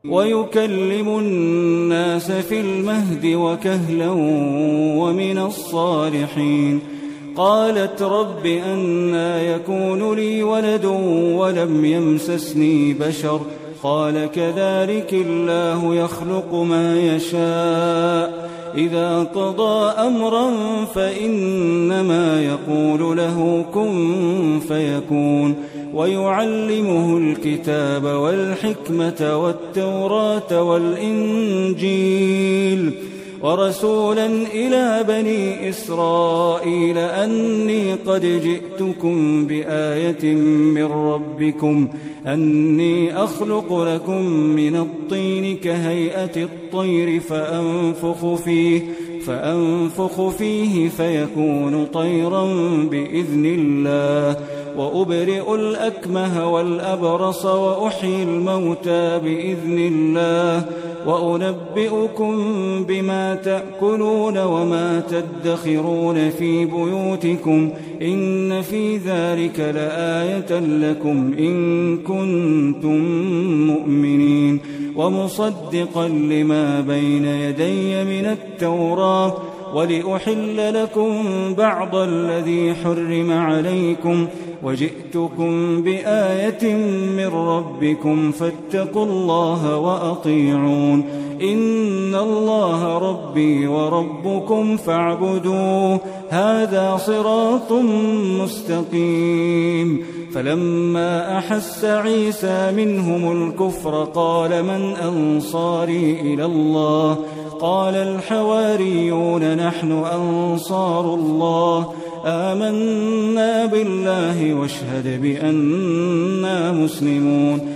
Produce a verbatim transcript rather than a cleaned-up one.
ويكلم الناس في المهد وكهلا ومن الصالحين. قالت رب أنى يكون لي ولد ولم يمسسني بشر قال كذلك الله يخلق ما يشاء إذا قضى أمرا فإنما يقول له كن فيكون. ويعلمه الكتاب والحكمة والتوراة والإنجيل ورسولا إلى بني إسرائيل أني قد جئتكم بآية من ربكم أني أخلق لكم من الطين كهيئة الطير فأنفخ فيه فأنفخ فيه فيكون طيرا بإذن الله وأبرئ الأكمه والأبرص وأحيي الموتى بإذن الله وأنبئكم بما تأكلون وما تدخرون في بيوتكم إن في ذلك لآية لكم إن كنتم مؤمنين. ومصدقا لما بين يدي من التوراة ولأحل لكم بعض الذي حرم عليكم وجئتكم بآية من ربكم فاتقوا الله وأطيعون. إن الله ربي وربكم فاعبدوه هذا صراط مستقيم. فلما أحس عيسى منهم الكفر قال من أنصاري إلى الله قال الحواريون نحن أنصار الله آمنا بالله واشهد بأننا مسلمون.